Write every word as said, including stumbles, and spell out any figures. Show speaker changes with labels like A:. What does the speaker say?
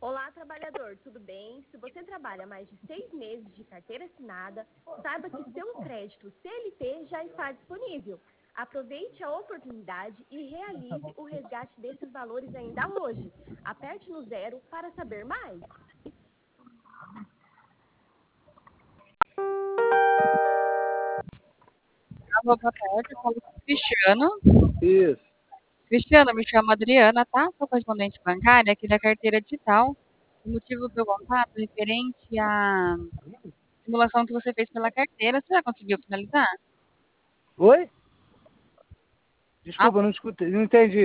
A: Olá, trabalhador, tudo bem? Se você trabalha mais de seis meses de carteira assinada, saiba que seu crédito C L T já está disponível. Aproveite a oportunidade e realize o resgate desses valores ainda hoje. Aperte no zero para saber mais.
B: Alô, boa tarde, eu falo com o Cristiano.
C: Isso.
B: Cristiano, me chamo Adriana, tá? Sou correspondente bancária aqui da carteira digital. O motivo do meu contato é referente à simulação que você fez pela carteira. Você já conseguiu finalizar?
C: Oi?
B: A
C: Desculpa, não escutei, não entendi.